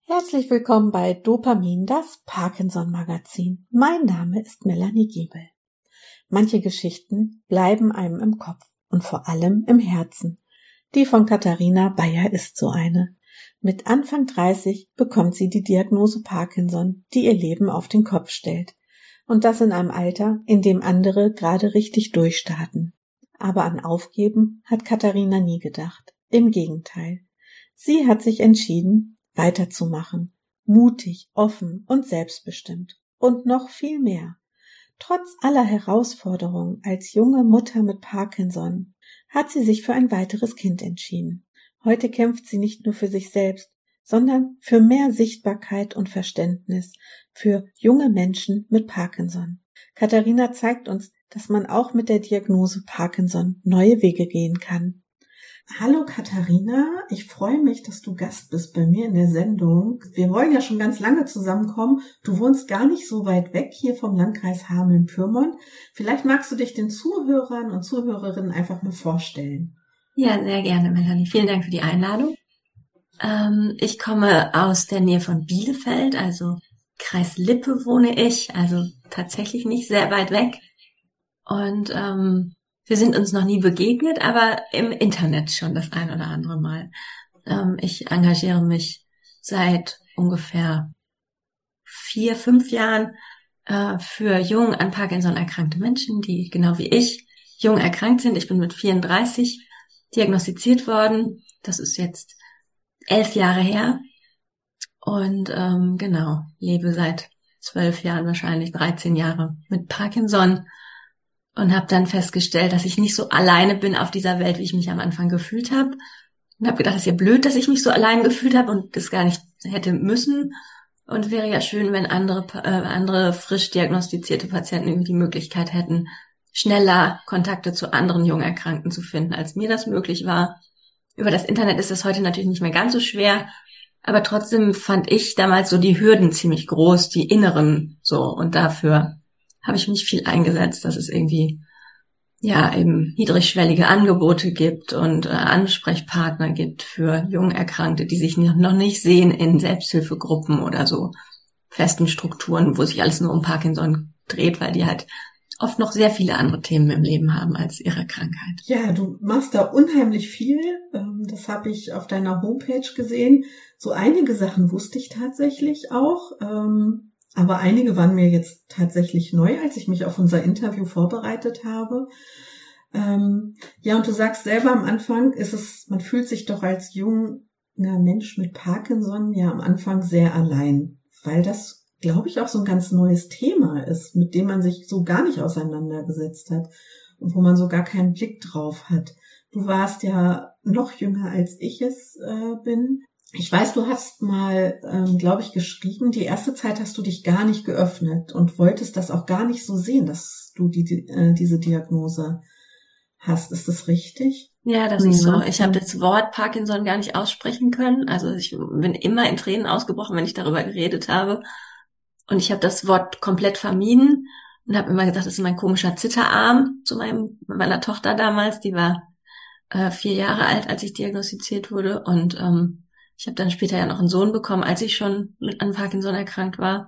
Herzlich willkommen bei Dopamin, das Parkinson-Magazin. Mein Name ist Melanie Giebel. Manche Geschichten bleiben einem im Kopf und vor allem im Herzen. Die von Katharina Bayer ist so eine. Mit Anfang 30 bekommt sie die Diagnose Parkinson, die ihr Leben auf den Kopf stellt. Und das in einem Alter, in dem andere gerade richtig durchstarten. Aber an Aufgeben hat Katharina nie gedacht. Im Gegenteil. Sie hat sich entschieden, weiterzumachen, mutig, offen und selbstbestimmt und noch viel mehr. Trotz aller Herausforderungen als junge Mutter mit Parkinson hat sie sich für ein weiteres Kind entschieden. Heute kämpft sie nicht nur für sich selbst, sondern für mehr Sichtbarkeit und Verständnis für junge Menschen mit Parkinson. Katharina zeigt uns, dass man auch mit der Diagnose Parkinson neue Wege gehen kann. Hallo Katharina, ich freue mich, dass du Gast bist bei mir in der Sendung. Wir wollen ja schon ganz lange zusammenkommen. Du wohnst gar nicht so weit weg hier vom Landkreis Hameln-Pyrmont. Vielleicht magst du dich den Zuhörern und Zuhörerinnen einfach mal vorstellen. Ja, sehr gerne, Melanie. Vielen Dank für die Einladung. Ich komme aus der Nähe von Bielefeld, also Kreis Lippe wohne ich, also tatsächlich nicht sehr weit weg. Und wir sind uns noch nie begegnet, aber im Internet schon das ein oder andere Mal. Ich engagiere mich seit ungefähr 4-5 Jahren für jung an Parkinson erkrankte Menschen, die genau wie ich jung erkrankt sind. Ich bin mit 34 diagnostiziert worden. Das ist jetzt 11 Jahre her. Und lebe seit 12 Jahren, wahrscheinlich 13 Jahre mit Parkinson. Und habe dann festgestellt, dass ich nicht so alleine bin auf dieser Welt, wie ich mich am Anfang gefühlt habe. Und habe gedacht, das ist ja blöd, dass ich mich so allein gefühlt habe und das gar nicht hätte müssen. Und wäre ja schön, wenn andere frisch diagnostizierte Patienten irgendwie die Möglichkeit hätten, schneller Kontakte zu anderen Jungerkrankten zu finden, als mir das möglich war. Über das Internet ist das heute natürlich nicht mehr ganz so schwer, aber trotzdem fand ich damals so die Hürden ziemlich groß, die inneren so. Und dafür habe ich mich viel eingesetzt, dass es irgendwie eben niedrigschwellige Angebote gibt und Ansprechpartner gibt für Jungerkrankte, die sich noch nicht sehen in Selbsthilfegruppen oder so festen Strukturen, wo sich alles nur um Parkinson dreht, weil die halt oft noch sehr viele andere Themen im Leben haben als ihre Krankheit. Ja, du machst da unheimlich viel. Das habe ich auf deiner Homepage gesehen. So einige Sachen wusste ich tatsächlich auch. Aber einige waren mir jetzt tatsächlich neu, als ich mich auf unser Interview vorbereitet habe. Und du sagst selber am Anfang, man fühlt sich doch als junger Mensch mit Parkinson ja am Anfang sehr allein, weil das, glaube ich, auch so ein ganz neues Thema ist, mit dem man sich so gar nicht auseinandergesetzt hat und wo man so gar keinen Blick drauf hat. Du warst ja noch jünger, als ich es bin. Ich weiß, du hast mal, geschrieben, die erste Zeit hast du dich gar nicht geöffnet und wolltest das auch gar nicht so sehen, dass du diese Diagnose hast. Ist das richtig? Ja, das ist so. Ich habe das Wort Parkinson gar nicht aussprechen können. Also ich bin immer in Tränen ausgebrochen, wenn ich darüber geredet habe. Und ich habe das Wort komplett vermieden und habe immer gesagt, das ist mein komischer Zitterarm zu meiner Tochter damals. Die war 4 Jahre alt, als ich diagnostiziert wurde. Und ich habe dann später ja noch einen Sohn bekommen, als ich schon an Parkinson erkrankt war.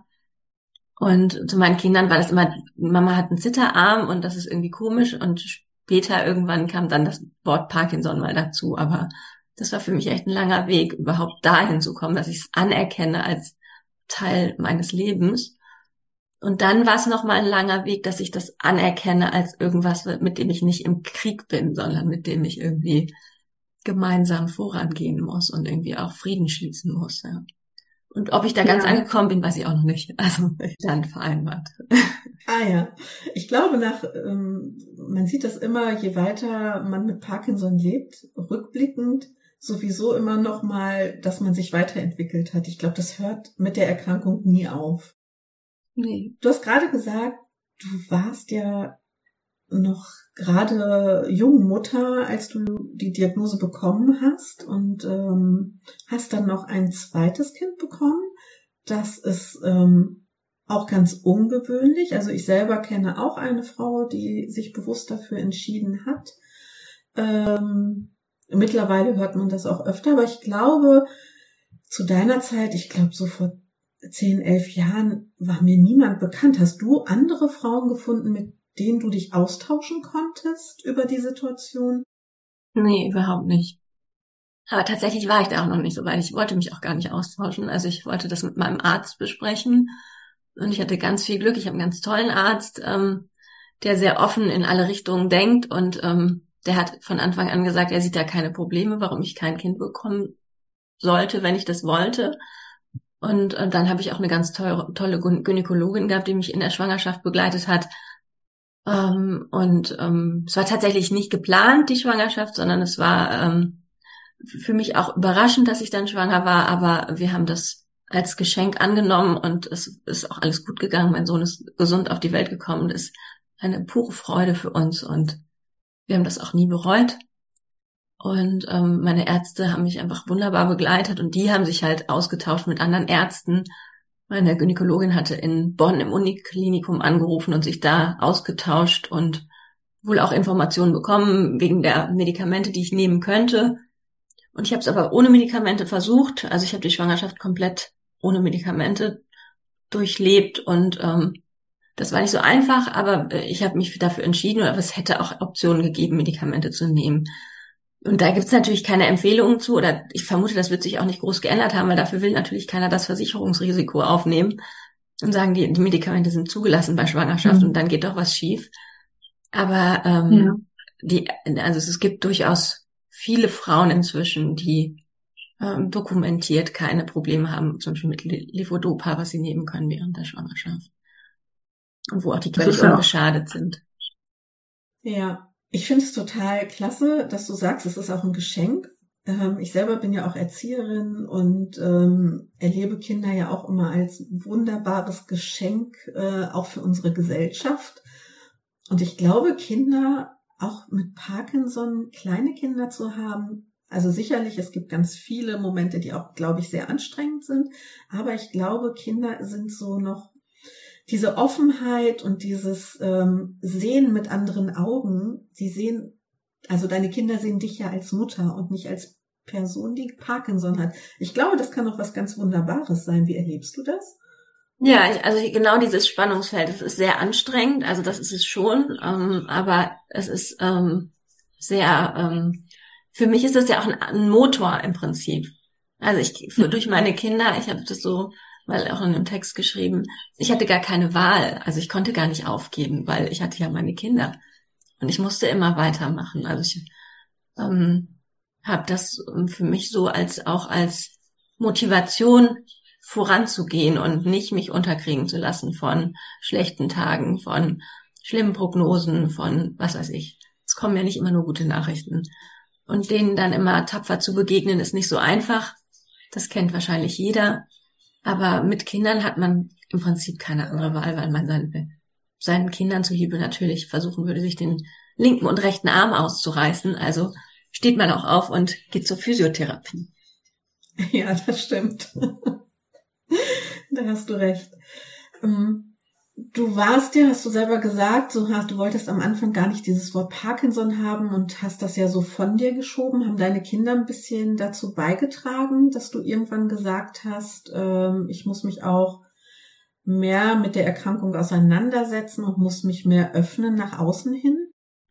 Und zu meinen Kindern war das immer, Mama hat einen Zitterarm und das ist irgendwie komisch. Und später irgendwann kam dann das Wort Parkinson mal dazu. Aber das war für mich echt ein langer Weg, überhaupt dahin zu kommen, dass ich es anerkenne als Teil meines Lebens. Und dann war es nochmal ein langer Weg, dass ich das anerkenne als irgendwas, mit dem ich nicht im Krieg bin, sondern mit dem ich irgendwie gemeinsam vorangehen muss und irgendwie auch Frieden schließen muss. Ja. Und ob ich da ganz angekommen bin, weiß ich auch noch nicht. Also dann vereinbart. Ah ja, ich glaube man sieht das immer, je weiter man mit Parkinson lebt, rückblickend sowieso immer noch mal, dass man sich weiterentwickelt hat. Ich glaube, das hört mit der Erkrankung nie auf. Nee. Du hast gerade gesagt, du warst ja noch gerade junge Mutter, als du die Diagnose bekommen hast und hast dann noch ein zweites Kind bekommen. Das ist auch ganz ungewöhnlich. Also ich selber kenne auch eine Frau, die sich bewusst dafür entschieden hat. Mittlerweile hört man das auch öfter, aber ich glaube, zu deiner Zeit, ich glaube so vor 10, 11 Jahren, war mir niemand bekannt. Hast du andere Frauen gefunden, mit denen du dich austauschen konntest über die Situation? Nee, überhaupt nicht. Aber tatsächlich war ich da auch noch nicht so weit. Ich wollte mich auch gar nicht austauschen. Also ich wollte das mit meinem Arzt besprechen. Und ich hatte ganz viel Glück. Ich habe einen ganz tollen Arzt, der sehr offen in alle Richtungen denkt. Und der hat von Anfang an gesagt, er sieht da keine Probleme, warum ich kein Kind bekommen sollte, wenn ich das wollte. Und dann habe ich auch eine ganz tolle Gynäkologin gehabt, die mich in der Schwangerschaft begleitet hat. Es war tatsächlich nicht geplant, die Schwangerschaft, sondern es war für mich auch überraschend, dass ich dann schwanger war, aber wir haben das als Geschenk angenommen und es ist auch alles gut gegangen. Mein Sohn ist gesund auf die Welt gekommen und ist eine pure Freude für uns und wir haben das auch nie bereut. Und meine Ärzte haben mich einfach wunderbar begleitet und die haben sich halt ausgetauscht mit anderen Ärzten. Meine Gynäkologin hatte in Bonn im Uniklinikum angerufen und sich da ausgetauscht und wohl auch Informationen bekommen wegen der Medikamente, die ich nehmen könnte. Und ich habe es aber ohne Medikamente versucht. Also ich habe die Schwangerschaft komplett ohne Medikamente durchlebt und das war nicht so einfach, aber ich habe mich dafür entschieden, aber es hätte auch Optionen gegeben, Medikamente zu nehmen. Und da gibt's natürlich keine Empfehlungen zu, oder ich vermute, das wird sich auch nicht groß geändert haben, weil dafür will natürlich keiner das Versicherungsrisiko aufnehmen und sagen, die Medikamente sind zugelassen bei Schwangerschaft und dann geht doch was schief. Aber also es gibt durchaus viele Frauen inzwischen, die dokumentiert keine Probleme haben, zum Beispiel mit Levodopa, was sie nehmen können während der Schwangerschaft. Und wo auch die Kinder unbeschadet sind. Ja, ich finde es total klasse, dass du sagst, es ist auch ein Geschenk. Ich selber bin ja auch Erzieherin und erlebe Kinder ja auch immer als wunderbares Geschenk, auch für unsere Gesellschaft. Und ich glaube, Kinder, auch mit Parkinson, kleine Kinder zu haben, also sicherlich, es gibt ganz viele Momente, die auch, glaube ich, sehr anstrengend sind. Aber ich glaube, Kinder sind so noch diese Offenheit und dieses Sehen mit anderen Augen. Sie sehen, also deine Kinder sehen dich ja als Mutter und nicht als Person, die Parkinson hat. Ich glaube, das kann auch was ganz Wunderbares sein. Wie erlebst du das? Ja, also genau dieses Spannungsfeld, das ist sehr anstrengend, also das ist es schon, aber es ist für mich ist das ja auch ein Motor im Prinzip. Also durch meine Kinder, ich habe das so, weil auch in einem Text geschrieben, ich hatte gar keine Wahl, also ich konnte gar nicht aufgeben, weil ich hatte ja meine Kinder und ich musste immer weitermachen. Also ich habe das für mich so als Motivation voranzugehen und nicht mich unterkriegen zu lassen von schlechten Tagen, von schlimmen Prognosen, von was weiß ich. Es kommen ja nicht immer nur gute Nachrichten. Und denen dann immer tapfer zu begegnen, ist nicht so einfach. Das kennt wahrscheinlich jeder. Aber mit Kindern hat man im Prinzip keine andere Wahl, weil man seinen Kindern zuliebe natürlich versuchen würde, sich den linken und rechten Arm auszureißen. Also steht man auch auf und geht zur Physiotherapie. Ja, das stimmt. Da hast du recht. Du warst ja, hast du selber gesagt, du wolltest am Anfang gar nicht dieses Wort Parkinson haben und hast das ja so von dir geschoben. Haben deine Kinder ein bisschen dazu beigetragen, dass du irgendwann gesagt hast, ich muss mich auch mehr mit der Erkrankung auseinandersetzen und muss mich mehr öffnen nach außen hin?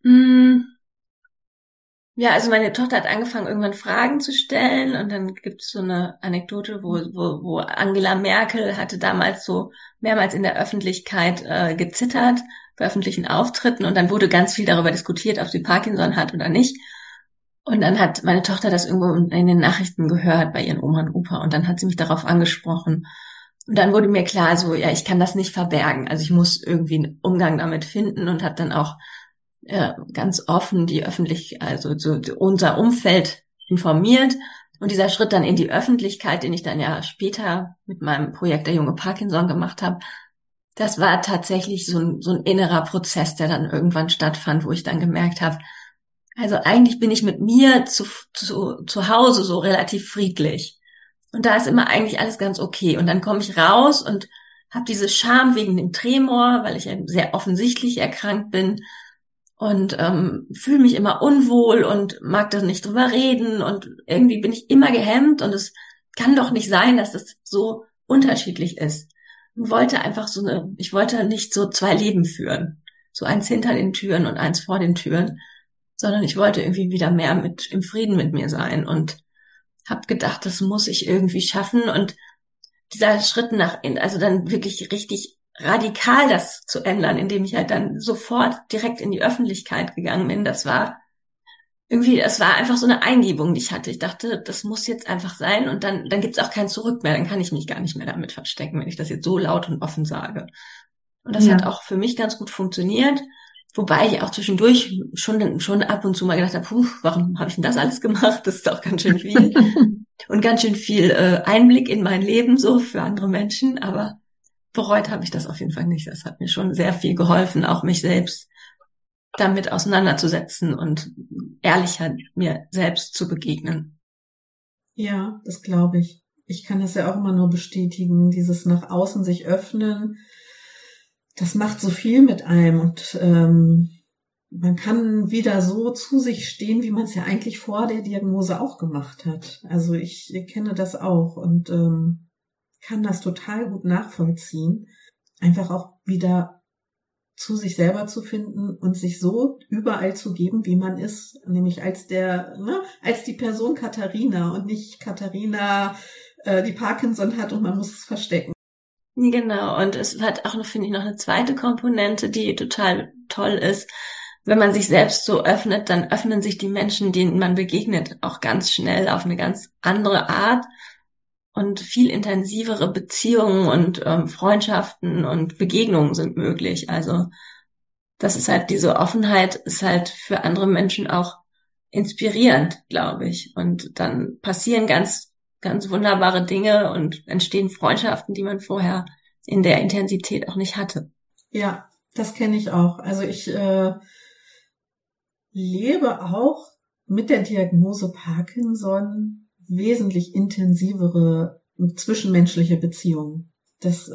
Ja, also meine Tochter hat angefangen, irgendwann Fragen zu stellen und dann gibt es so eine Anekdote, wo Angela Merkel hatte damals so mehrmals in der Öffentlichkeit gezittert bei öffentlichen Auftritten und dann wurde ganz viel darüber diskutiert, ob sie Parkinson hat oder nicht. Und dann hat meine Tochter das irgendwo in den Nachrichten gehört bei ihren Oma und Opa und dann hat sie mich darauf angesprochen. Und dann wurde mir klar, so, ja, ich kann das nicht verbergen. Also ich muss irgendwie einen Umgang damit finden und habe dann auch ganz offen also so unser Umfeld informiert. Und dieser Schritt dann in die Öffentlichkeit, den ich dann ja später mit meinem Projekt Der junge Parkinson gemacht habe, das war tatsächlich so ein innerer Prozess, der dann irgendwann stattfand, wo ich dann gemerkt habe, also eigentlich bin ich mit mir zu Hause so relativ friedlich. Und da ist immer eigentlich alles ganz okay. Und dann komme ich raus und habe diese Scham wegen dem Tremor, weil ich ja sehr offensichtlich erkrankt bin und fühle mich immer unwohl und mag da nicht drüber reden und irgendwie bin ich immer gehemmt und es kann doch nicht sein, dass es so unterschiedlich ist. Und wollte einfach ich wollte nicht so 2 Leben führen. So eins hinter den Türen und eins vor den Türen, sondern ich wollte irgendwie wieder mehr im Frieden mit mir sein und habe gedacht, das muss ich irgendwie schaffen. Und dieser Schritt also dann wirklich richtig radikal das zu ändern, indem ich halt dann sofort direkt in die Öffentlichkeit gegangen bin, es war einfach so eine Eingebung, die ich hatte. Ich dachte, das muss jetzt einfach sein und dann gibt's auch kein Zurück mehr, dann kann ich mich gar nicht mehr damit verstecken, wenn ich das jetzt so laut und offen sage. Und das hat auch für mich ganz gut funktioniert, wobei ich auch zwischendurch schon ab und zu mal gedacht habe, warum habe ich denn das alles gemacht? Das ist auch ganz schön viel. Und ganz schön viel Einblick in mein Leben so für andere Menschen, aber bereut habe ich das auf jeden Fall nicht. Das hat mir schon sehr viel geholfen, auch mich selbst damit auseinanderzusetzen und ehrlicher mir selbst zu begegnen. Ja, das glaube ich. Ich kann das ja auch immer nur bestätigen, dieses nach außen sich öffnen, das macht so viel mit einem und man kann wieder so zu sich stehen, wie man es ja eigentlich vor der Diagnose auch gemacht hat. Also ich kenne das auch und kann das total gut nachvollziehen. Einfach auch wieder zu sich selber zu finden und sich so überall zu geben, wie man ist, nämlich als die Person Katharina und nicht Katharina, die Parkinson hat und man muss es verstecken. Genau, und es hat auch noch, finde ich, noch eine zweite Komponente, die total toll ist. Wenn man sich selbst so öffnet, dann öffnen sich die Menschen, denen man begegnet, auch ganz schnell auf eine ganz andere Art und viel intensivere Beziehungen und Freundschaften und Begegnungen sind möglich. Also das ist halt, diese Offenheit ist halt für andere Menschen auch inspirierend, glaube ich. Und dann passieren ganz, ganz wunderbare Dinge und entstehen Freundschaften, die man vorher in der Intensität auch nicht hatte. Ja, das kenne ich auch. Also ich lebe auch mit der Diagnose Parkinson wesentlich intensivere zwischenmenschliche Beziehungen. Das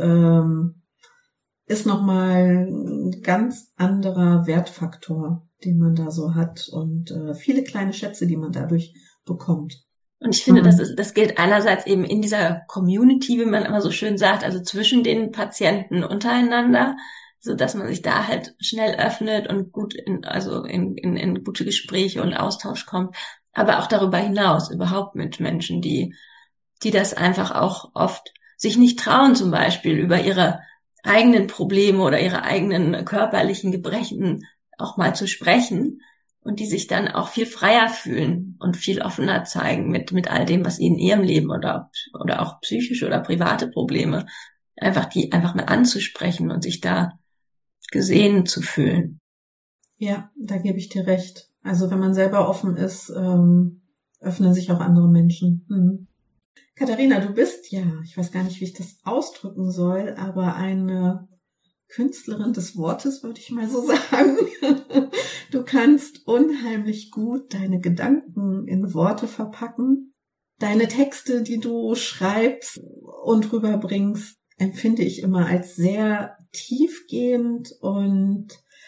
ist nochmal ein ganz anderer Wertfaktor, den man da so hat und viele kleine Schätze, die man dadurch bekommt. Und ich finde, das gilt einerseits eben in dieser Community, wie man immer so schön sagt, also zwischen den Patienten untereinander, so dass man sich da halt schnell öffnet und gut in gute Gespräche und Austausch kommt, aber auch darüber hinaus überhaupt mit Menschen, die das einfach auch oft sich nicht trauen, zum Beispiel über ihre eigenen Probleme oder ihre eigenen körperlichen Gebrechen auch mal zu sprechen und die sich dann auch viel freier fühlen und viel offener zeigen mit all dem, was ihnen in ihrem Leben oder auch psychische oder private Probleme, die einfach mal anzusprechen und sich da gesehen zu fühlen. Ja, da gebe ich dir recht. Also wenn man selber offen ist, öffnen sich auch andere Menschen. Katharina, du bist ja, ich weiß gar nicht, wie ich das ausdrücken soll, aber eine Künstlerin des Wortes, würde ich mal so sagen. Du kannst unheimlich gut deine Gedanken in Worte verpacken. Deine Texte, die du schreibst und rüberbringst, empfinde ich immer als sehr tiefgehend und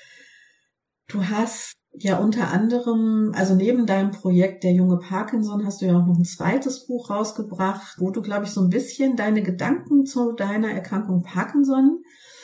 du hast ja unter anderem, also neben deinem Projekt Der junge Parkinson hast du ja auch noch ein zweites Buch rausgebracht, wo du, glaube ich, so ein bisschen deine Gedanken zu deiner Erkrankung Parkinson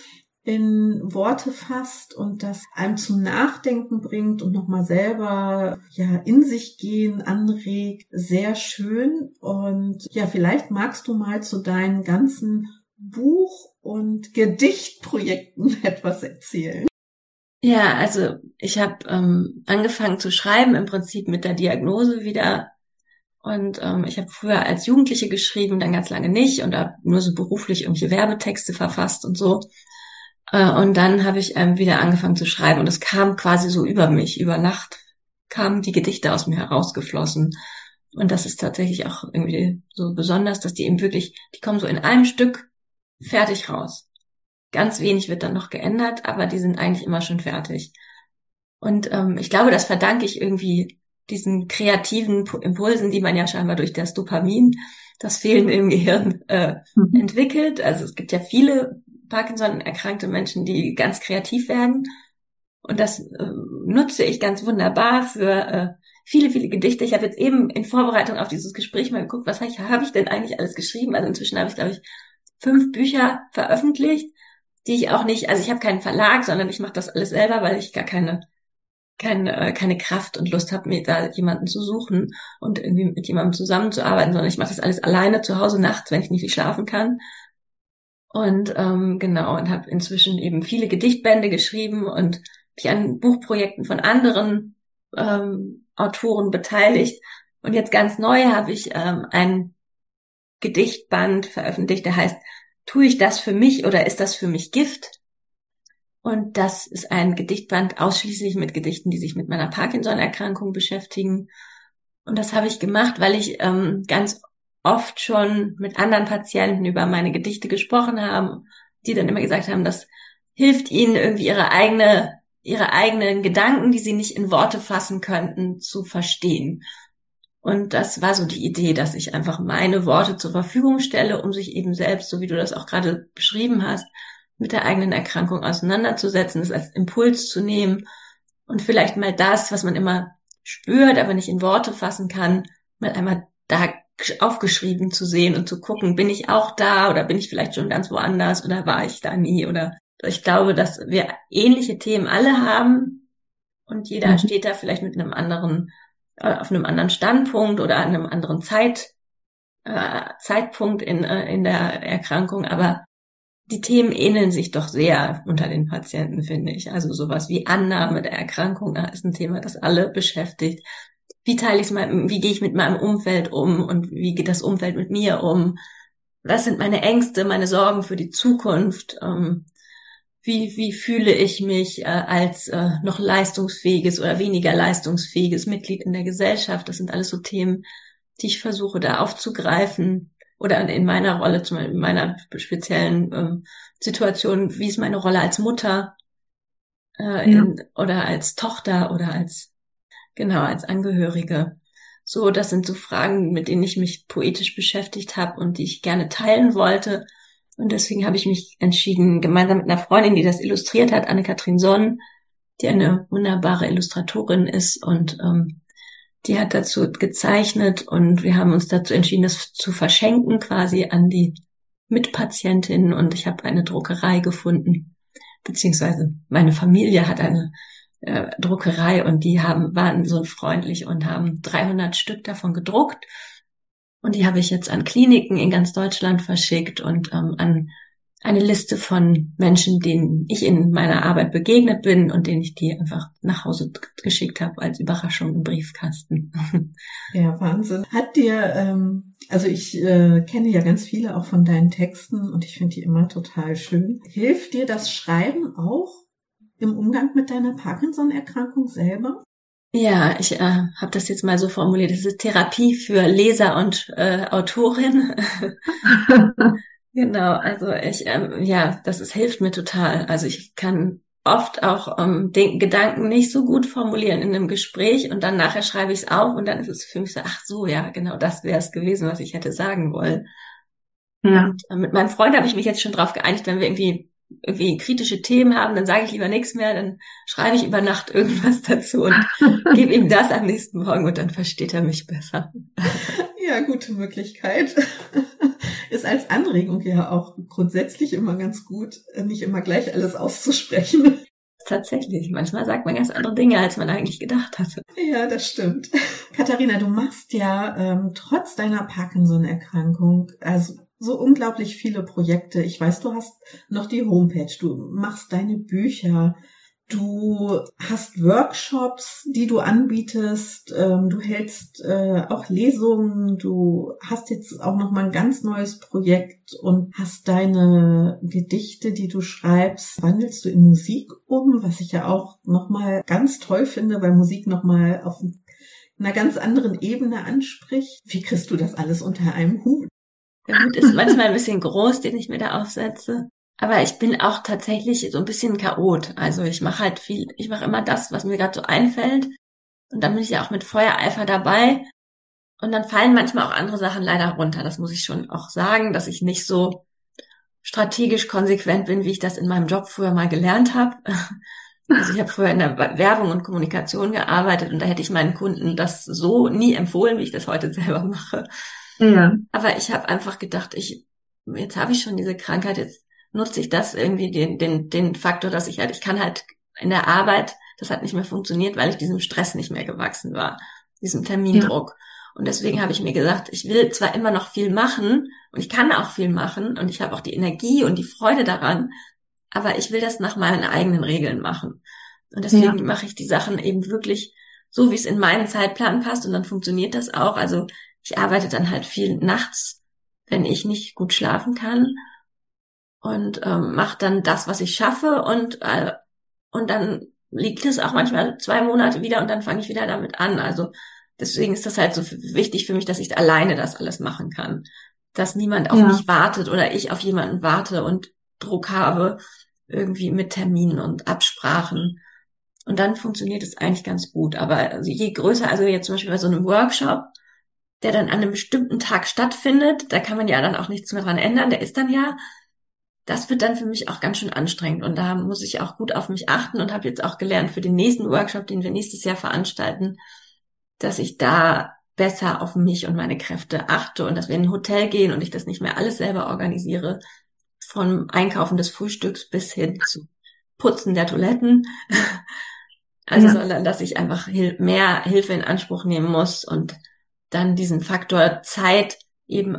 in Worte fasst und das einem zum Nachdenken bringt und nochmal selber ja in sich gehen anregt. Sehr schön. Und ja, vielleicht magst du mal zu deinen ganzen Buch- und Gedichtprojekten etwas erzählen. Ja, also ich habe angefangen zu schreiben, im Prinzip mit der Diagnose wieder. Und ich habe früher als Jugendliche geschrieben, dann ganz lange nicht und habe nur so beruflich irgendwelche Werbetexte verfasst und so. Und dann habe ich wieder angefangen zu schreiben und es kam quasi so über mich, über Nacht kamen die Gedichte aus mir herausgeflossen. Und das ist tatsächlich auch irgendwie so besonders, dass die eben wirklich, die kommen so in einem Stück fertig raus. Ganz wenig wird dann noch geändert, aber die sind eigentlich immer schon fertig. Und ich glaube, das verdanke ich irgendwie diesen kreativen Impulsen, die man ja scheinbar durch das Dopamin, das Fehlen im Gehirn entwickelt. Also es gibt ja viele Parkinson-erkrankte Menschen, die ganz kreativ werden. Und das nutze ich ganz wunderbar für viele, viele Gedichte. Ich habe jetzt eben in Vorbereitung auf dieses Gespräch mal geguckt, was habe ich denn eigentlich alles geschrieben? Also inzwischen habe ich, glaube ich, 5 Bücher veröffentlicht, die ich auch nicht, also ich habe keinen Verlag, sondern ich mache das alles selber, weil ich gar keine Kraft und Lust habe, mir da jemanden zu suchen und irgendwie mit jemandem zusammenzuarbeiten, sondern ich mache das alles alleine zu Hause nachts, wenn ich nicht schlafen kann. Und genau, und habe inzwischen eben viele Gedichtbände geschrieben und mich an Buchprojekten von anderen Autoren beteiligt. Und jetzt ganz neu habe ich einen Gedichtband veröffentlicht, der heißt Tue ich das für mich oder ist das für mich Gift? Und das ist ein Gedichtband ausschließlich mit Gedichten, die sich mit meiner Parkinson-Erkrankung beschäftigen. Und das habe ich gemacht, weil ich ganz oft schon mit anderen Patienten über meine Gedichte gesprochen habe, die dann immer gesagt haben, das hilft ihnen irgendwie ihre eigenen Gedanken, die sie nicht in Worte fassen könnten, zu verstehen. Und das war so die Idee, dass ich einfach meine Worte zur Verfügung stelle, um sich eben selbst, so wie du das auch gerade beschrieben hast, mit der eigenen Erkrankung auseinanderzusetzen, das als Impuls zu nehmen und vielleicht mal das, was man immer spürt, aber nicht in Worte fassen kann, mal einmal da aufgeschrieben zu sehen und zu gucken, bin ich auch da oder bin ich vielleicht schon ganz woanders oder war ich da nie? Oder ich glaube, dass wir ähnliche Themen alle haben und jeder steht da vielleicht mit einem anderen, auf einem anderen Standpunkt oder an einem anderen Zeitpunkt in der Erkrankung, aber die Themen ähneln sich doch sehr unter den Patienten, finde ich. Also sowas wie Annahme der Erkrankung ist ein Thema, das alle beschäftigt. Wie gehe ich mit meinem Umfeld um und wie geht das Umfeld mit mir um? Was sind meine Ängste, meine Sorgen für die Zukunft? Wie fühle ich mich als noch leistungsfähiges oder weniger leistungsfähiges Mitglied in der Gesellschaft? Das sind alles so Themen, die ich versuche da aufzugreifen. Oder in meiner Rolle, zum Beispiel in meiner speziellen Situation, wie ist meine Rolle als Mutter oder als Tochter oder als Angehörige. So, das sind so Fragen, mit denen ich mich poetisch beschäftigt habe und die ich gerne teilen wollte. Und deswegen habe ich mich entschieden, gemeinsam mit einer Freundin, die das illustriert hat, Anne-Kathrin Sonn, die eine wunderbare Illustratorin ist und die hat dazu gezeichnet und wir haben uns dazu entschieden, das zu verschenken quasi an die Mitpatientinnen und ich habe eine Druckerei gefunden, beziehungsweise meine Familie hat eine Druckerei und die waren so freundlich und haben 300 Stück davon gedruckt und die habe ich jetzt an Kliniken in ganz Deutschland verschickt und an eine Liste von Menschen, denen ich in meiner Arbeit begegnet bin und denen ich die einfach nach Hause geschickt habe als Überraschung im Briefkasten. Ja, Wahnsinn. Hat dir, also ich kenne ja ganz viele auch von deinen Texten und ich finde die immer total schön. Hilft dir das Schreiben auch im Umgang mit deiner Parkinson-Erkrankung selber? Ja, ich habe das jetzt mal so formuliert. Das ist Therapie für Leser und Autorin. Genau, also hilft mir total. Also ich kann oft auch den Gedanken nicht so gut formulieren in einem Gespräch und dann nachher schreibe ich es auf und dann ist es für mich so, ach so, ja, genau das wäre es gewesen, was ich hätte sagen wollen. Ja. Und mit meinem Freund habe ich mich jetzt schon drauf geeinigt, wenn wir irgendwie kritische Themen haben, dann sage ich lieber nichts mehr, dann schreibe ich über Nacht irgendwas dazu und gebe ihm das am nächsten Morgen und dann versteht er mich besser. Ja, gute Möglichkeit. Ist als Anregung ja auch grundsätzlich immer ganz gut, nicht immer gleich alles auszusprechen. Tatsächlich, manchmal sagt man ganz andere Dinge, als man eigentlich gedacht hatte. Ja, das stimmt. Katharina, du machst ja trotz deiner Parkinson-Erkrankung also so unglaublich viele Projekte. Ich weiß, du hast noch die Homepage, du machst deine Bücher, du hast Workshops, die du anbietest, du hältst auch Lesungen, du hast jetzt auch noch mal ein ganz neues Projekt und hast deine Gedichte, die du schreibst, wandelst du in Musik um, was ich ja auch noch mal ganz toll finde, weil Musik noch mal auf einer ganz anderen Ebene anspricht. Wie kriegst du das alles unter einem Hut? Der Hut ist manchmal ein bisschen groß, den ich mir da aufsetze. Aber ich bin auch tatsächlich so ein bisschen Chaot. Also ich mache immer das, was mir gerade so einfällt. Und dann bin ich ja auch mit Feuereifer dabei. Und dann fallen manchmal auch andere Sachen leider runter. Das muss ich schon auch sagen, dass ich nicht so strategisch konsequent bin, wie ich das in meinem Job früher mal gelernt habe. Also ich habe vorher in der Werbung und Kommunikation gearbeitet und da hätte ich meinen Kunden das so nie empfohlen, wie ich das heute selber mache. Ja, Aber ich habe einfach gedacht, jetzt habe ich schon diese Krankheit, jetzt nutze ich das irgendwie den Faktor, dass ich kann halt in der Arbeit, das hat nicht mehr funktioniert, weil ich diesem Stress nicht mehr gewachsen war, diesem ja, Termindruck. Und deswegen habe ich mir gesagt, ich will zwar immer noch viel machen und ich kann auch viel machen und ich habe auch die Energie und die Freude daran, aber ich will das nach meinen eigenen Regeln machen. Und ja, deswegen mache ich die Sachen eben wirklich so, wie es in meinen Zeitplan passt und dann funktioniert das auch. Also ich arbeite dann halt viel nachts, wenn ich nicht gut schlafen kann und mache dann das, was ich schaffe und dann liegt es auch manchmal 2 Monate wieder und dann fange ich wieder damit an. Also deswegen ist das halt so wichtig für mich, dass ich alleine das alles machen kann, dass niemand auf ja, mich wartet oder ich auf jemanden warte und Druck habe, irgendwie mit Terminen und Absprachen. Und dann funktioniert es eigentlich ganz gut. Aber also je größer, also jetzt zum Beispiel bei so einem Workshop, der dann an einem bestimmten Tag stattfindet, da kann man ja dann auch nichts mehr dran ändern, der ist dann ja, das wird dann für mich auch ganz schön anstrengend. Und da muss ich auch gut auf mich achten und habe jetzt auch gelernt für den nächsten Workshop, den wir nächstes Jahr veranstalten, dass ich da besser auf mich und meine Kräfte achte und dass wir in ein Hotel gehen und ich das nicht mehr alles selber organisiere, vom Einkaufen des Frühstücks bis hin zu Putzen der Toiletten. Also, ja. sondern dass ich einfach mehr Hilfe in Anspruch nehmen muss und dann diesen Faktor Zeit eben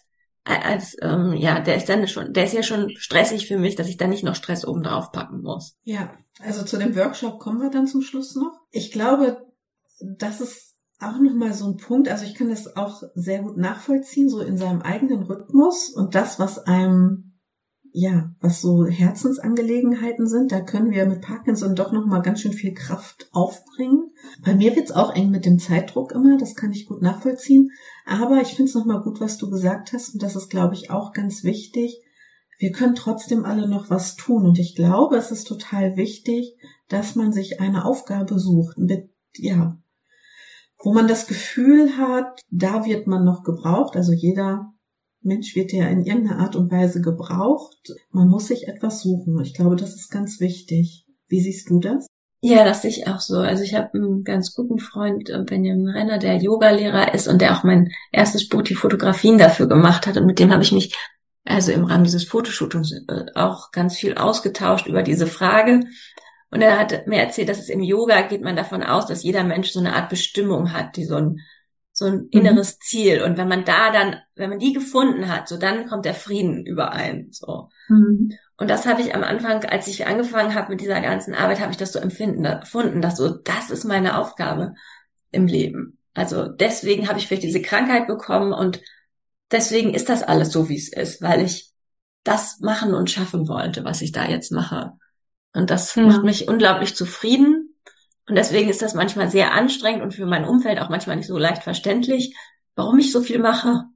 der ist ja schon stressig für mich, dass ich da nicht noch Stress oben drauf packen muss. Ja, also zu dem Workshop kommen wir dann zum Schluss noch. Ich glaube, das ist auch nochmal so ein Punkt, also ich kann das auch sehr gut nachvollziehen, so in seinem eigenen Rhythmus und das, was einem, ja, was so Herzensangelegenheiten sind, da können wir mit Parkinson doch nochmal ganz schön viel Kraft aufbringen. Bei mir wird's auch eng mit dem Zeitdruck immer, das kann ich gut nachvollziehen. Aber ich finde es nochmal gut, was du gesagt hast. Und das ist, glaube ich, auch ganz wichtig. Wir können trotzdem alle noch was tun. Und ich glaube, es ist total wichtig, dass man sich eine Aufgabe sucht, ja, wo man das Gefühl hat, da wird man noch gebraucht. Also jeder Mensch wird ja in irgendeiner Art und Weise gebraucht. Man muss sich etwas suchen. Ich glaube, das ist ganz wichtig. Wie siehst du das? Ja, das sehe ich auch so. Also ich habe einen ganz guten Freund, Benjamin Renner, der Yoga-Lehrer ist und der auch mein erstes Buch, die Fotografien dafür gemacht hat. Und mit dem habe ich mich also im Rahmen dieses Fotoshootings auch ganz viel ausgetauscht über diese Frage. Und er hat mir erzählt, dass es im Yoga geht man davon aus, dass jeder Mensch so eine Art Bestimmung hat, die so ein inneres Ziel. Und wenn man die gefunden hat, so dann kommt der Frieden überein, so. Mhm. Und das habe ich am Anfang, als ich angefangen habe mit dieser ganzen Arbeit, habe ich das so empfunden, dass so, das ist meine Aufgabe im Leben. Also deswegen habe ich vielleicht diese Krankheit bekommen und deswegen ist das alles so, wie es ist, weil ich das machen und schaffen wollte, was ich da jetzt mache. Und das macht mich unglaublich zufrieden. Und deswegen ist das manchmal sehr anstrengend und für mein Umfeld auch manchmal nicht so leicht verständlich, warum ich so viel mache.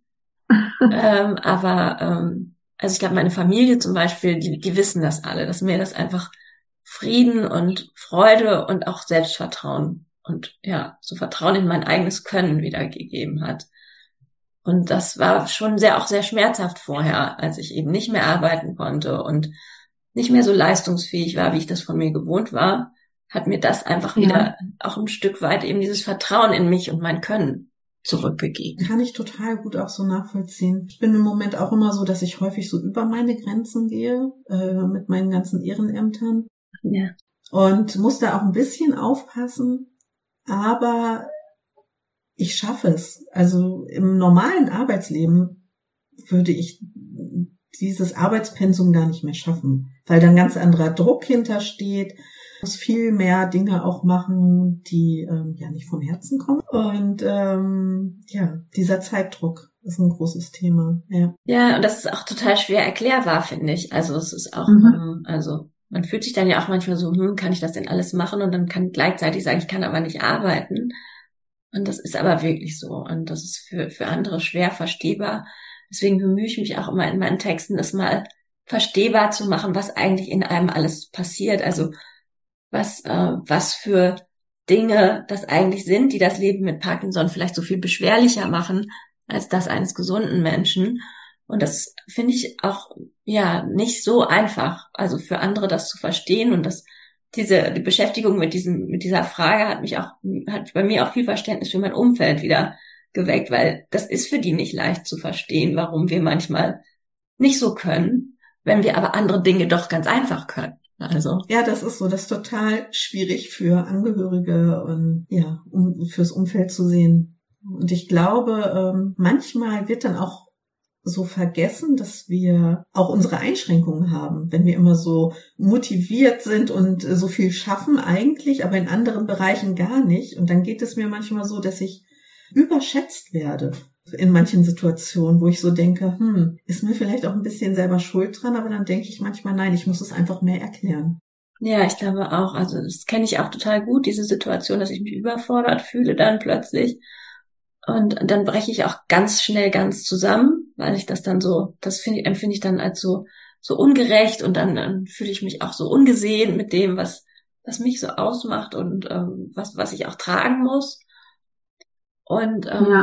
Also ich glaube, meine Familie zum Beispiel, die wissen das alle, dass mir das einfach Frieden und Freude und auch Selbstvertrauen und ja, so Vertrauen in mein eigenes Können wiedergegeben hat. Und das war schon auch sehr schmerzhaft vorher, als ich eben nicht mehr arbeiten konnte und nicht mehr so leistungsfähig war, wie ich das von mir gewohnt war, hat mir das einfach wieder auch ein Stück weit eben dieses Vertrauen in mich und mein Können zurückgegeben. Kann ich total gut auch so nachvollziehen. Ich bin im Moment auch immer so, dass ich häufig so über meine Grenzen gehe, mit meinen ganzen Ehrenämtern. Ja. Und muss da auch ein bisschen aufpassen, aber ich schaffe es. Also im normalen Arbeitsleben würde ich dieses Arbeitspensum gar nicht mehr schaffen, weil dann ganz anderer Druck hintersteht. Ich muss viel mehr Dinge auch machen, die nicht vom Herzen kommen. Und dieser Zeitdruck ist ein großes Thema. Ja, und das ist auch total schwer erklärbar, finde ich. Also es ist auch, also man fühlt sich dann ja auch manchmal so, kann ich das denn alles machen? Und dann kann gleichzeitig sagen, ich kann aber nicht arbeiten. Und das ist aber wirklich so. Und das ist für andere schwer verstehbar. Deswegen bemühe ich mich auch immer in meinen Texten, das mal verstehbar zu machen, was eigentlich in einem alles passiert. Also was für Dinge das eigentlich sind, die das Leben mit Parkinson vielleicht so viel beschwerlicher machen als das eines gesunden Menschen. Und das finde ich auch, ja, nicht so einfach. Also für andere das zu verstehen und das die Beschäftigung mit dieser Frage hat bei mir auch viel Verständnis für mein Umfeld wieder geweckt, weil das ist für die nicht leicht zu verstehen, warum wir manchmal nicht so können, wenn wir aber andere Dinge doch ganz einfach können. Also. Ja, das ist so, das ist total schwierig für Angehörige und ja, um fürs Umfeld zu sehen. Und ich glaube, manchmal wird dann auch so vergessen, dass wir auch unsere Einschränkungen haben, wenn wir immer so motiviert sind und so viel schaffen eigentlich, aber in anderen Bereichen gar nicht. Und dann geht es mir manchmal so, dass ich überschätzt werde in manchen Situationen, wo ich so denke, ist mir vielleicht auch ein bisschen selber schuld dran, aber dann denke ich manchmal, nein, ich muss es einfach mehr erklären. Ja, ich glaube auch, also das kenne ich auch total gut, diese Situation, dass ich mich überfordert fühle dann plötzlich. Und dann breche ich auch ganz schnell ganz zusammen, weil ich das dann so, empfinde ich dann als so ungerecht und dann fühle ich mich auch so ungesehen mit dem, was mich so ausmacht und was ich auch tragen muss. Und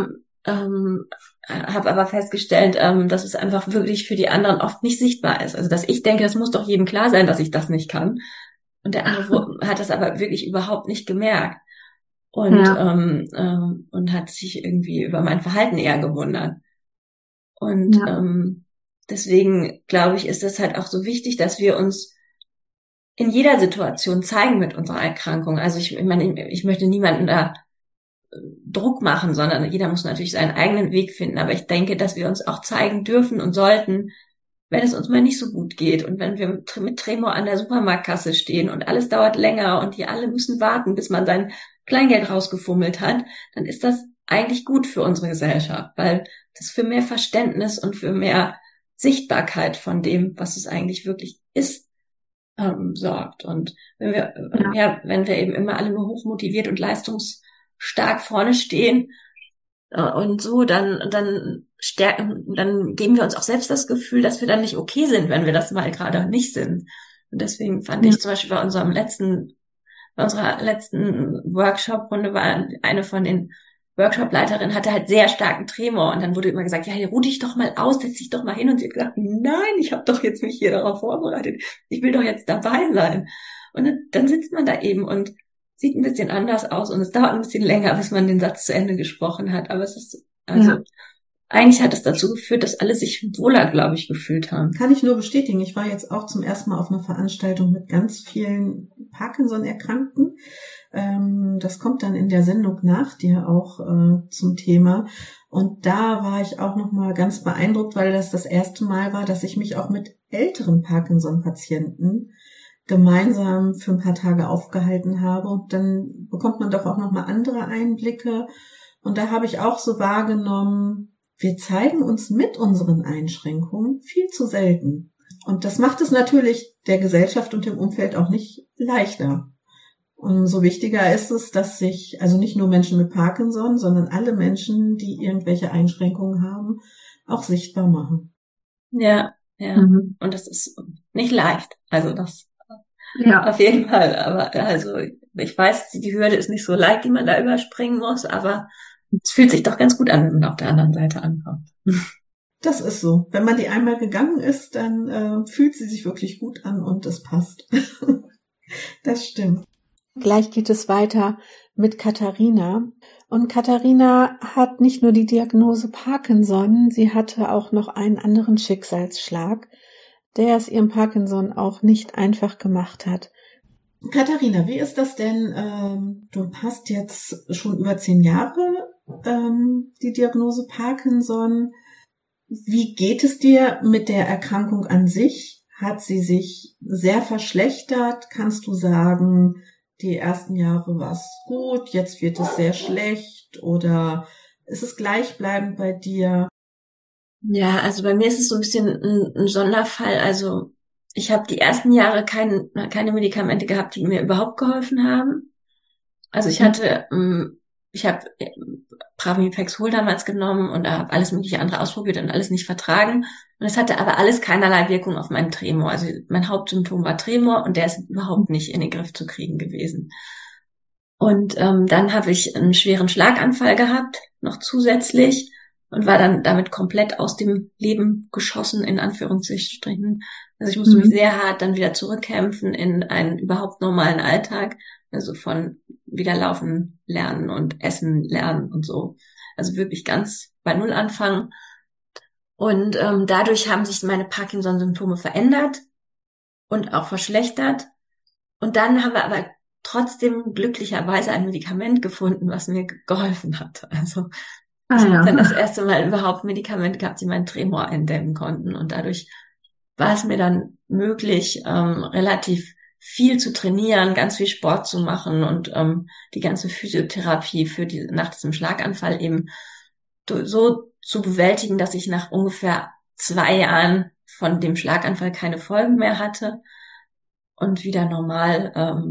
habe aber festgestellt, dass es einfach wirklich für die anderen oft nicht sichtbar ist. Also dass ich denke, das muss doch jedem klar sein, dass ich das nicht kann. Und der andere hat das aber wirklich überhaupt nicht gemerkt. Und und hat sich irgendwie über mein Verhalten eher gewundert. Und deswegen glaube ich, ist es halt auch so wichtig, dass wir uns in jeder Situation zeigen mit unserer Erkrankung. Also ich meine, ich möchte niemanden da Druck machen, sondern jeder muss natürlich seinen eigenen Weg finden. Aber ich denke, dass wir uns auch zeigen dürfen und sollten, wenn es uns mal nicht so gut geht und wenn wir mit Tremor an der Supermarktkasse stehen und alles dauert länger und die alle müssen warten, bis man sein Kleingeld rausgefummelt hat, dann ist das eigentlich gut für unsere Gesellschaft, weil das für mehr Verständnis und für mehr Sichtbarkeit von dem, was es eigentlich wirklich ist, sorgt. Und wenn wir eben immer alle nur hochmotiviert und leistungsstark vorne stehen und so, dann geben wir uns auch selbst das Gefühl, dass wir dann nicht okay sind, wenn wir das mal gerade nicht sind. Und deswegen fand ich zum Beispiel bei unserer letzten Workshop-Runde war eine von den Workshop-Leiterinnen hatte halt sehr starken Tremor und dann wurde immer gesagt, ja, ruh dich doch mal aus, setz dich doch mal hin und sie hat gesagt, nein, ich habe doch jetzt mich hier darauf vorbereitet, ich will doch jetzt dabei sein. Und dann sitzt man da eben und sieht ein bisschen anders aus und es dauert ein bisschen länger, bis man den Satz zu Ende gesprochen hat, aber es ist, eigentlich hat es dazu geführt, dass alle sich wohler, glaube ich, gefühlt haben. Kann ich nur bestätigen. Ich war jetzt auch zum ersten Mal auf einer Veranstaltung mit ganz vielen Parkinson-Erkrankten. Das kommt dann in der Sendung nach dir auch zum Thema. Und da war ich auch nochmal ganz beeindruckt, weil das erste Mal war, dass ich mich auch mit älteren Parkinson-Patienten gemeinsam für ein paar Tage aufgehalten habe. Und dann bekommt man doch auch nochmal andere Einblicke. Und da habe ich auch so wahrgenommen, wir zeigen uns mit unseren Einschränkungen viel zu selten. Und das macht es natürlich der Gesellschaft und dem Umfeld auch nicht leichter. Und umso wichtiger ist es, dass sich also nicht nur Menschen mit Parkinson, sondern alle Menschen, die irgendwelche Einschränkungen haben, auch sichtbar machen. Ja. Und das ist nicht leicht. Also das auf jeden Fall. Aber also ich weiß, die Hürde ist nicht so leicht, die man da überspringen muss, aber es fühlt sich doch ganz gut an, wenn man auf der anderen Seite ankommt. Das ist so. Wenn man die einmal gegangen ist, dann fühlt sie sich wirklich gut an und es passt. Das stimmt. Gleich geht es weiter mit Katharina. Und Katharina hat nicht nur die Diagnose Parkinson, sie hatte auch noch einen anderen Schicksalsschlag, der es ihrem Parkinson auch nicht einfach gemacht hat. Katharina, wie ist das denn? Du hast jetzt schon über 10 Jahre die Diagnose Parkinson. Wie geht es dir mit der Erkrankung an sich? Hat sie sich sehr verschlechtert? Kannst du sagen, die ersten Jahre war es gut, jetzt wird es sehr schlecht? Oder ist es gleichbleibend bei dir? Ja, also bei mir ist es so ein bisschen ein Sonderfall. Also ich habe die ersten Jahre keine Medikamente gehabt, die mir überhaupt geholfen haben. Also ich habe Pramipexol damals genommen und habe alles mögliche andere ausprobiert und alles nicht vertragen. Und es hatte aber alles keinerlei Wirkung auf meinen Tremor. Also mein Hauptsymptom war Tremor und der ist überhaupt nicht in den Griff zu kriegen gewesen. Und dann habe ich einen schweren Schlaganfall gehabt, noch zusätzlich. und war dann damit komplett aus dem Leben geschossen, in Anführungsstrichen. Also ich musste mich sehr hart dann wieder zurückkämpfen in einen überhaupt normalen Alltag, also von wieder laufen lernen und essen lernen und so. Also wirklich ganz bei Null anfangen. Und dadurch haben sich meine Parkinson-Symptome verändert und auch verschlechtert. Und dann haben wir aber trotzdem glücklicherweise ein Medikament gefunden, was mir geholfen hat. Also ich habe dann das erste Mal überhaupt Medikamente gehabt, die meinen Tremor eindämmen konnten. Und dadurch war es mir dann möglich, relativ viel zu trainieren, ganz viel Sport zu machen und die ganze Physiotherapie nach diesem Schlaganfall eben so zu bewältigen, dass ich nach ungefähr 2 Jahren von dem Schlaganfall keine Folgen mehr hatte und wieder normal,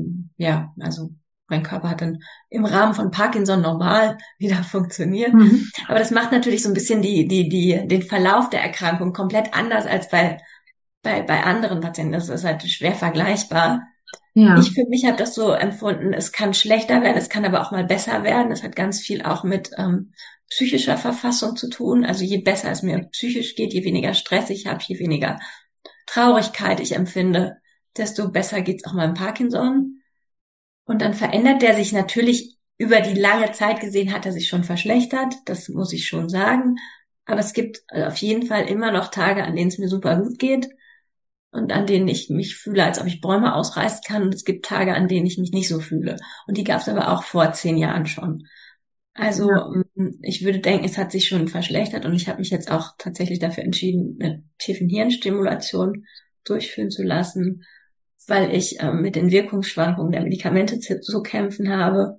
also mein Körper hat dann im Rahmen von Parkinson normal wieder funktioniert. Aber das macht natürlich so ein bisschen den Verlauf der Erkrankung komplett anders als bei anderen Patienten. Das ist halt schwer vergleichbar. Ja. Ich für mich habe das so empfunden, es kann schlechter werden, es kann aber auch mal besser werden. Es hat ganz viel auch mit psychischer Verfassung zu tun. Also je besser es mir psychisch geht, je weniger Stress ich habe, je weniger Traurigkeit ich empfinde, desto besser geht's auch meinem Parkinson. Und dann verändert der sich natürlich über die lange Zeit gesehen, hat er sich schon verschlechtert. Das muss ich schon sagen. Aber es gibt auf jeden Fall immer noch Tage, an denen es mir super gut geht und an denen ich mich fühle, als ob ich Bäume ausreißen kann. Und es gibt Tage, an denen ich mich nicht so fühle. Und die gab es aber auch vor 10 Jahren schon. Also ich würde denken, es hat sich schon verschlechtert und ich habe mich jetzt auch tatsächlich dafür entschieden, eine tiefen Hirnstimulation durchführen zu lassen, weil ich mit den Wirkungsschwankungen der Medikamente zu kämpfen habe.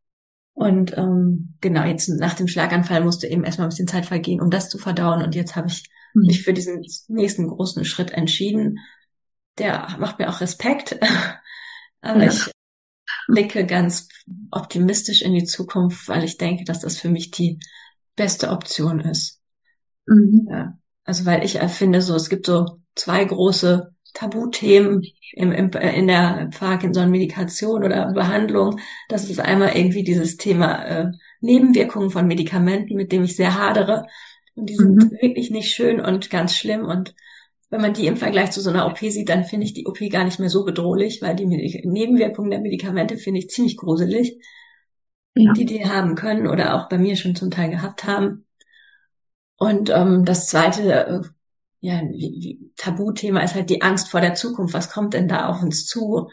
Und genau, jetzt nach dem Schlaganfall musste eben erstmal ein bisschen Zeit vergehen, um das zu verdauen. Und jetzt habe ich mich für diesen nächsten großen Schritt entschieden. Der macht mir auch Respekt. Aber ich blicke ganz optimistisch in die Zukunft, weil ich denke, dass das für mich die beste Option ist. Ja, also weil ich finde, es gibt so 2 große Tabuthemen in der Parkinson-Medikation oder Behandlung. Das ist einmal irgendwie dieses Thema Nebenwirkungen von Medikamenten, mit dem ich sehr hadere. Und die sind wirklich nicht schön und ganz schlimm. Und wenn man die im Vergleich zu so einer OP sieht, dann finde ich die OP gar nicht mehr so bedrohlich, weil die Nebenwirkungen der Medikamente finde ich ziemlich gruselig, die haben können oder auch bei mir schon zum Teil gehabt haben. Und das zweite Tabuthema ist halt die Angst vor der Zukunft. Was kommt denn da auf uns zu?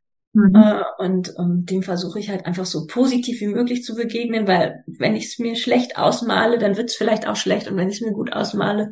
Und dem versuche ich halt einfach so positiv wie möglich zu begegnen, weil wenn ich es mir schlecht ausmale, dann wird es vielleicht auch schlecht. Und wenn ich es mir gut ausmale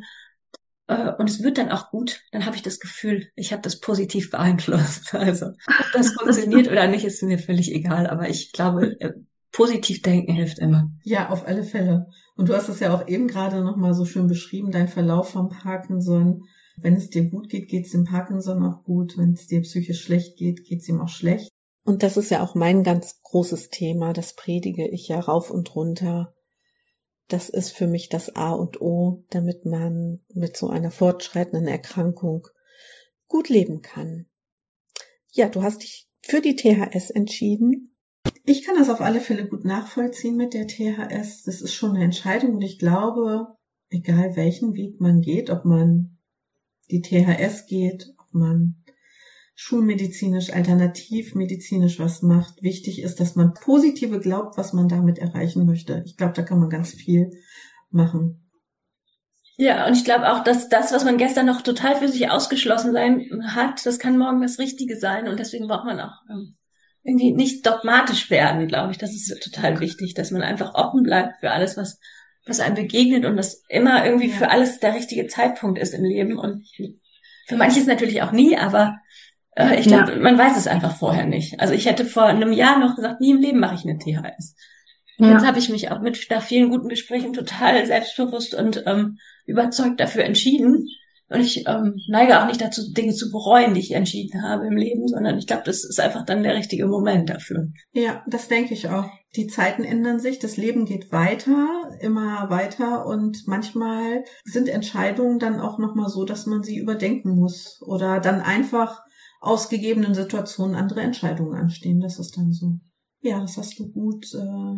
und es wird dann auch gut, dann habe ich das Gefühl, ich habe das positiv beeinflusst. Also ob das funktioniert oder nicht, ist mir völlig egal. Aber ich glaube, positiv denken hilft immer. Ja, auf alle Fälle. Und du hast es ja auch eben gerade nochmal so schön beschrieben, dein Verlauf vom Parkinson. Wenn es dir gut geht, geht es dem Parkinson auch gut. Wenn es dir psychisch schlecht geht, geht es ihm auch schlecht. Und das ist ja auch mein ganz großes Thema. Das predige ich ja rauf und runter. Das ist für mich das A und O, damit man mit so einer fortschreitenden Erkrankung gut leben kann. Ja, du hast dich für die THS entschieden. Ich kann das auf alle Fälle gut nachvollziehen mit der THS. Das ist schon eine Entscheidung und ich glaube, egal welchen Weg man geht, ob man die THS geht, ob man schulmedizinisch, alternativmedizinisch was macht, wichtig ist, dass man Positive glaubt, was man damit erreichen möchte. Ich glaube, da kann man ganz viel machen. Ja, und ich glaube auch, dass das, was man gestern noch total für sich ausgeschlossen sein hat, das kann morgen das Richtige sein und deswegen braucht man auch irgendwie nicht dogmatisch werden, glaube ich. Das ist total wichtig, dass man einfach offen bleibt für alles, was einem begegnet und dass immer irgendwie für alles der richtige Zeitpunkt ist im Leben. Und für manches natürlich auch nie, aber ich glaube, man weiß es einfach vorher nicht. Also ich hätte vor einem Jahr noch gesagt, nie im Leben mache ich eine THS. Jetzt habe ich mich auch nach vielen guten Gesprächen total selbstbewusst und überzeugt dafür entschieden. Und ich neige auch nicht dazu, Dinge zu bereuen, die ich entschieden habe im Leben, sondern ich glaube, das ist einfach dann der richtige Moment dafür. Ja, das denke ich auch. Die Zeiten ändern sich, das Leben geht weiter, immer weiter und manchmal sind Entscheidungen dann auch nochmal so, dass man sie überdenken muss oder dann einfach aus gegebenen Situationen andere Entscheidungen anstehen. Das ist dann so. Ja, das hast du gut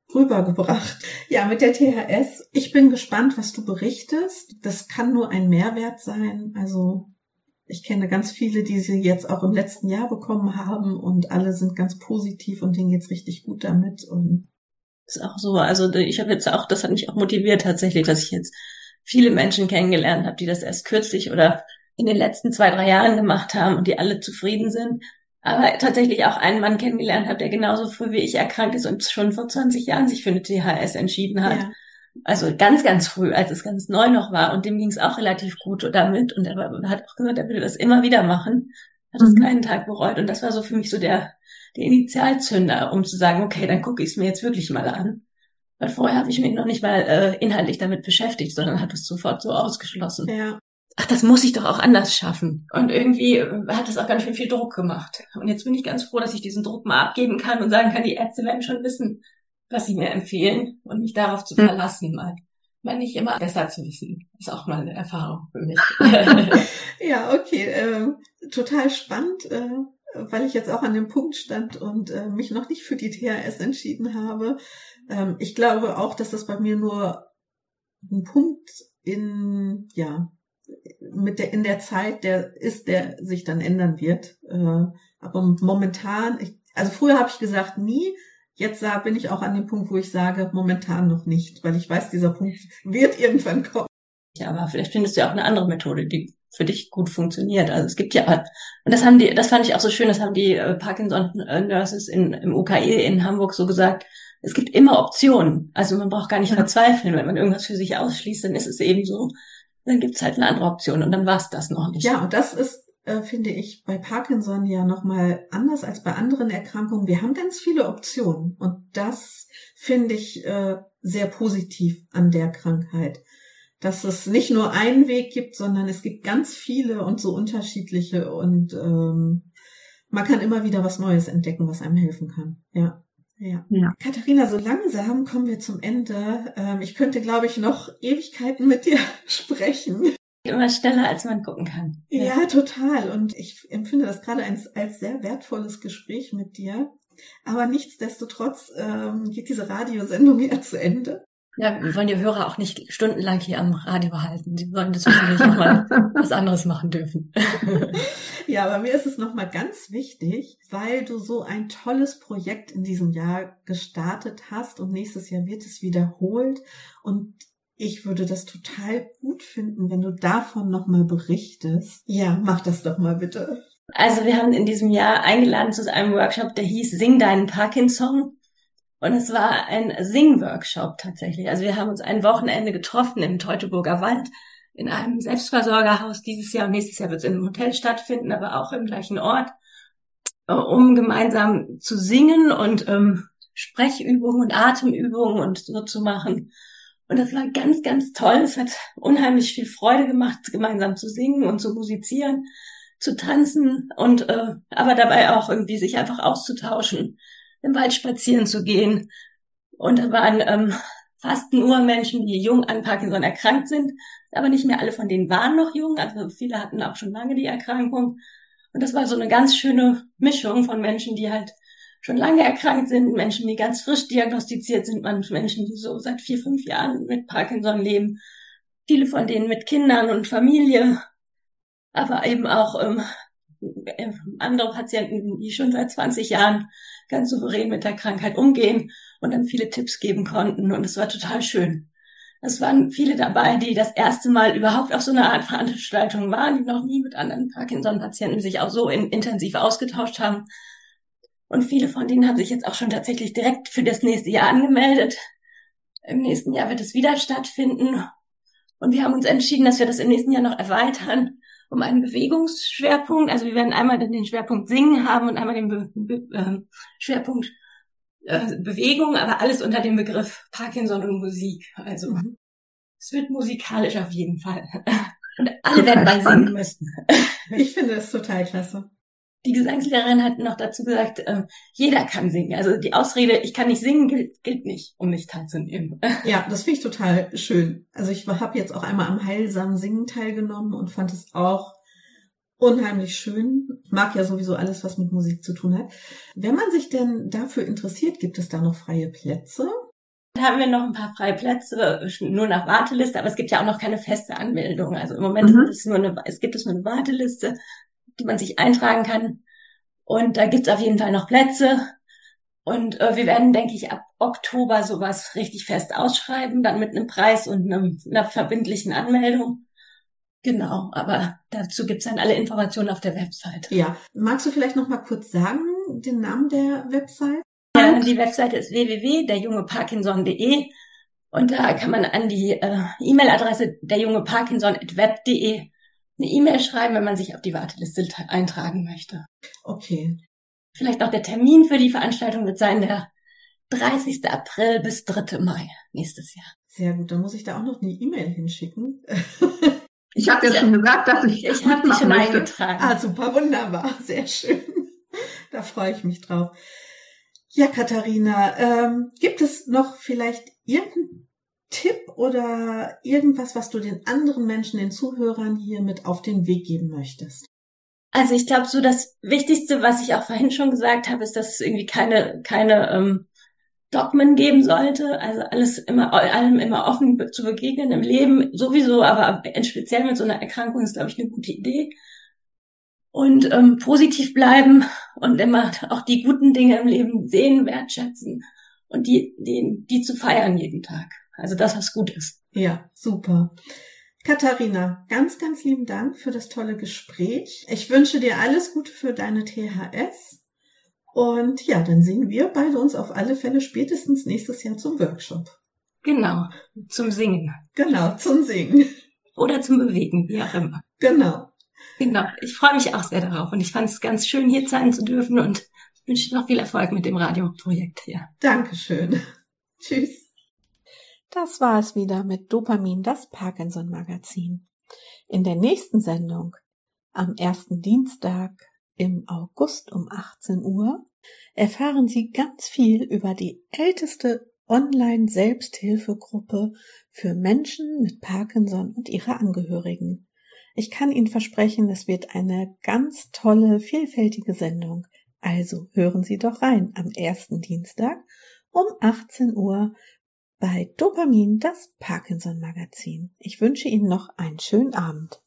rübergebracht. Ja, mit der THS. Ich bin gespannt, was du berichtest. Das kann nur ein Mehrwert sein. Also ich kenne ganz viele, die sie jetzt auch im letzten Jahr bekommen haben und alle sind ganz positiv und denen geht's richtig gut damit. Und ist auch so, also ich habe jetzt auch, das hat mich auch motiviert tatsächlich, dass ich jetzt viele Menschen kennengelernt habe, die das erst kürzlich oder in den letzten 2-3 Jahren gemacht haben und die alle zufrieden sind. Aber tatsächlich auch einen Mann kennengelernt habe, der genauso früh wie ich erkrankt ist und schon vor 20 Jahren sich für eine THS entschieden hat. Ja. Also ganz, ganz früh, als es ganz neu noch war. Und dem ging es auch relativ gut damit. Und er hat auch gesagt, er würde das immer wieder machen. Hat es keinen Tag bereut. Und das war so für mich so der Initialzünder, um zu sagen, okay, dann gucke ich es mir jetzt wirklich mal an. Weil vorher habe ich mich noch nicht mal inhaltlich damit beschäftigt, sondern habe es sofort so ausgeschlossen. Ja. Ach, das muss ich doch auch anders schaffen. Und irgendwie hat es auch ganz schön viel Druck gemacht. Und jetzt bin ich ganz froh, dass ich diesen Druck mal abgeben kann und sagen kann, die Ärzte werden schon wissen, was sie mir empfehlen und mich darauf zu verlassen, mal nicht immer besser zu wissen. Das ist auch mal eine Erfahrung für mich. Ja, okay, total spannend, weil ich jetzt auch an dem Punkt stand und mich noch nicht für die THS entschieden habe. Ich glaube auch, dass das bei mir nur ein Punkt in der Zeit, der sich dann ändern wird. Aber momentan, also früher habe ich gesagt, nie. Jetzt bin ich auch an dem Punkt, wo ich sage, momentan noch nicht, weil ich weiß, dieser Punkt wird irgendwann kommen. Ja, aber vielleicht findest du ja auch eine andere Methode, die für dich gut funktioniert. Also es gibt ja, und das fand ich auch so schön, das haben die Parkinson-Nurses im UKE in Hamburg so gesagt, es gibt immer Optionen. Also man braucht gar nicht verzweifeln, wenn man irgendwas für sich ausschließt, dann ist es eben so, dann gibt's halt eine andere Option und dann war's das noch nicht. Ja, und das ist, finde ich, bei Parkinson ja nochmal anders als bei anderen Erkrankungen. Wir haben ganz viele Optionen und das finde ich sehr positiv an der Krankheit. Dass es nicht nur einen Weg gibt, sondern es gibt ganz viele und so unterschiedliche und man kann immer wieder was Neues entdecken, was einem helfen kann. Ja. Katharina, so langsam kommen wir zum Ende. Ich könnte, glaube ich, noch Ewigkeiten mit dir sprechen. Immer schneller, als man gucken kann. Ja, total. Und ich empfinde das gerade als sehr wertvolles Gespräch mit dir. Aber nichtsdestotrotz geht diese Radiosendung ja zu Ende. Ja, wir wollen die Hörer auch nicht stundenlang hier am Radio halten. Sie wollen natürlich auch mal was anderes machen dürfen. Ja, aber mir ist es nochmal ganz wichtig, weil du so ein tolles Projekt in diesem Jahr gestartet hast und nächstes Jahr wird es wiederholt. Und ich würde das total gut finden, wenn du davon nochmal berichtest. Ja, mach das doch mal bitte. Also wir haben in diesem Jahr eingeladen zu einem Workshop, der hieß Sing deinen Parkinson. Und es war ein Sing-Workshop tatsächlich. Also wir haben uns ein Wochenende getroffen im Teutoburger Wald in einem Selbstversorgerhaus dieses Jahr. Und nächstes Jahr wird es in einem Hotel stattfinden, aber auch im gleichen Ort, um gemeinsam zu singen und Sprechübungen und Atemübungen und so zu machen. Und das war ganz, ganz toll. Es hat unheimlich viel Freude gemacht, gemeinsam zu singen und zu musizieren, zu tanzen und aber dabei auch irgendwie sich einfach auszutauschen, im Wald spazieren zu gehen. Und da waren fast nur Menschen, die jung an Parkinson erkrankt sind, aber nicht mehr alle von denen waren noch jung, also viele hatten auch schon lange die Erkrankung. Und das war so eine ganz schöne Mischung von Menschen, die halt schon lange erkrankt sind, Menschen, die ganz frisch diagnostiziert sind, Menschen, die so seit 4-5 Jahren mit Parkinson leben, viele von denen mit Kindern und Familie, aber eben auch andere Patienten, die schon seit 20 Jahren ganz souverän mit der Krankheit umgehen und dann viele Tipps geben konnten. Und es war total schön. Es waren viele dabei, die das erste Mal überhaupt auf so einer Art Veranstaltung waren, die noch nie mit anderen Parkinson-Patienten sich auch so intensiv ausgetauscht haben. Und viele von denen haben sich jetzt auch schon tatsächlich direkt für das nächste Jahr angemeldet. Im nächsten Jahr wird es wieder stattfinden. Und wir haben uns entschieden, dass wir das im nächsten Jahr noch erweitern um einen Bewegungsschwerpunkt. Also wir werden einmal den Schwerpunkt Singen haben und einmal den Schwerpunkt Bewegung, aber alles unter dem Begriff Parkinson und Musik. Also es wird musikalisch auf jeden Fall. Und alle werden bei singen müssen. Ich finde das total klasse. Die Gesangslehrerin hat noch dazu gesagt, jeder kann singen. Also die Ausrede, ich kann nicht singen, gilt nicht, um nicht teilzunehmen. Ja, das finde ich total schön. Also ich habe jetzt auch einmal am heilsamen Singen teilgenommen und fand es auch unheimlich schön. Ich mag ja sowieso alles, was mit Musik zu tun hat. Wenn man sich denn dafür interessiert, gibt es da noch freie Plätze? Da haben wir noch ein paar freie Plätze, nur nach Warteliste, aber es gibt ja auch noch keine feste Anmeldung. Also im Moment gibt es nur eine Warteliste, die man sich eintragen kann. Und da gibt's auf jeden Fall noch Plätze. Und wir werden, denke ich, ab Oktober sowas richtig fest ausschreiben, dann mit einem Preis und einer verbindlichen Anmeldung. Genau, aber dazu gibt's dann alle Informationen auf der Website. Ja, magst du vielleicht noch mal kurz sagen, den Namen der Website? Ja, die Webseite ist www.derjungeparkinson.de und da kann man an die E-Mail-Adresse derjungeparkinson@web.de eine E-Mail schreiben, wenn man sich auf die Warteliste eintragen möchte. Okay. Vielleicht noch der Termin für die Veranstaltung wird sein der 30. April bis 3. Mai nächstes Jahr. Sehr gut, dann muss ich da auch noch eine E-Mail hinschicken. Ich habe ja schon gesagt, dass ich habe die schon eingetragen. Ah, super, wunderbar, sehr schön. Da freue ich mich drauf. Ja, Katharina, gibt es noch vielleicht irgendeinen Tipp oder irgendwas, was du den anderen Menschen, den Zuhörern hier mit auf den Weg geben möchtest? Also ich glaube, so das Wichtigste, was ich auch vorhin schon gesagt habe, ist, dass es irgendwie keine Dogmen geben sollte. Also allem immer offen zu begegnen im Leben sowieso, aber speziell mit so einer Erkrankung ist, glaube ich, eine gute Idee. Und positiv bleiben und immer auch die guten Dinge im Leben sehen, wertschätzen und die zu feiern jeden Tag. Also das, was gut ist. Ja, super. Katharina, ganz, ganz lieben Dank für das tolle Gespräch. Ich wünsche dir alles Gute für deine THS. Und ja, dann sehen wir beide uns auf alle Fälle spätestens nächstes Jahr zum Workshop. Genau, zum Singen. Genau, zum Singen. Oder zum Bewegen, wie auch immer. Genau. Genau, ich freue mich auch sehr darauf und ich fand es ganz schön, hier sein zu dürfen und wünsche dir noch viel Erfolg mit dem Radioprojekt hier. Dankeschön. Tschüss. Das war es wieder mit Dopamin, das Parkinson-Magazin. In der nächsten Sendung, am ersten Dienstag im August um 18 Uhr, erfahren Sie ganz viel über die älteste Online-Selbsthilfegruppe für Menschen mit Parkinson und ihre Angehörigen. Ich kann Ihnen versprechen, es wird eine ganz tolle, vielfältige Sendung. Also hören Sie doch rein am ersten Dienstag um 18 Uhr bei Dopamin, das Parkinson-Magazin. Ich wünsche Ihnen noch einen schönen Abend.